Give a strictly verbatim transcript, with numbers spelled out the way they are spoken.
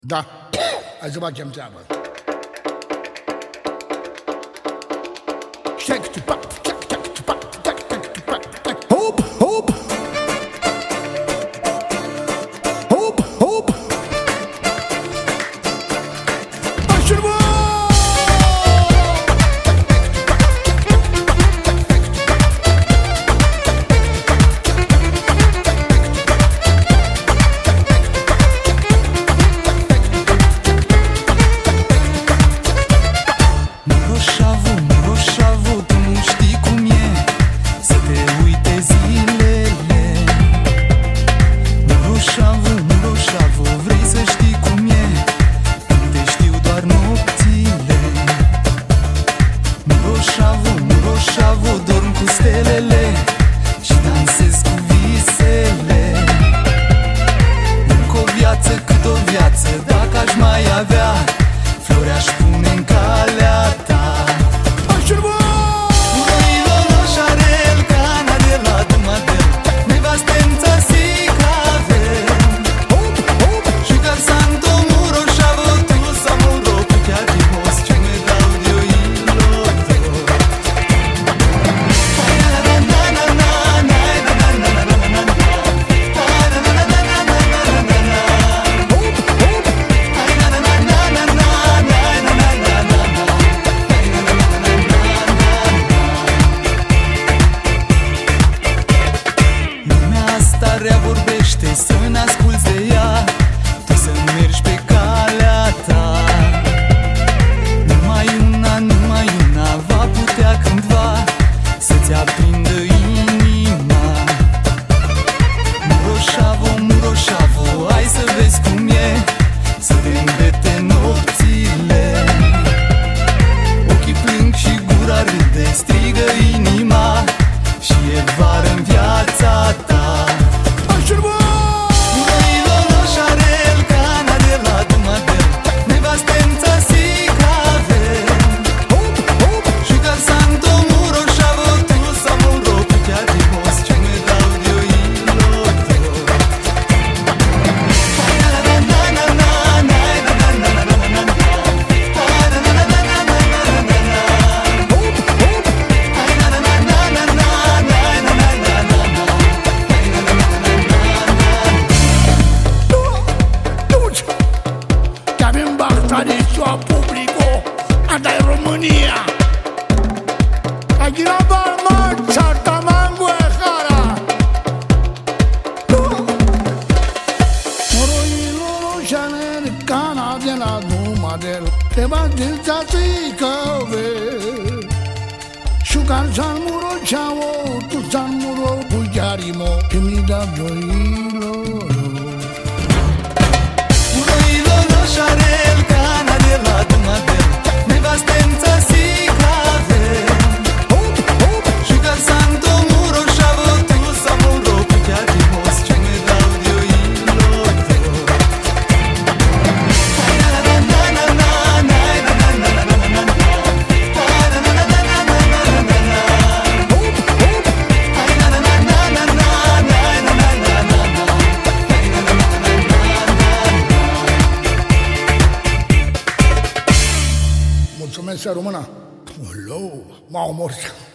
Da, hai să facem treabă. Hop, hop. Hop, hop. Așurmă! Dorm cu stelele și dansez cu visele. Încă o viață, cât o viață, dacă aș mai avea, flori aș pune în calea ta. Așurmă! Uroilo loșarel, cana de la Dumadel, nevastența si cavel. Hop, hop! Și ca santo muro șavo, tu sa muro, putea dimos, ce me dau de oilo. Starea vorbește, să ne asculți de ea, tu să mergi pe calea ta. Numai una, numai una va putea cândva să-ți aprindă inima. Muroșavo, muroșavo, hai să vezi cum e să te îmbete nopțile. Ochii plâng și gura râde, strigă inima și e vară în viața ta. Uroilo loșarel, cana de la Dumadel, nevastența si cavel. Hop, hop! Și ca santo muro șavo, tu sa muro, putea dimos, ce me dau de oilo. Tradiția publică, asta e România. Aquí la palma, Chatamango e Jara. Uroilo loșarel, cana de la Dumadel, nevastența si cavel. Șucar san muro șavo, tu san muro, putea dimos, ce me dau de oilo. Uroilo loșarel, cana de la Dumadel, nevastența si cavel. Hop, hop! Și ca santo muro șavo, tu sa muro, putea dimos, ce me dau de oilo. Mulțumesc, româna. Hello, m-a omorât.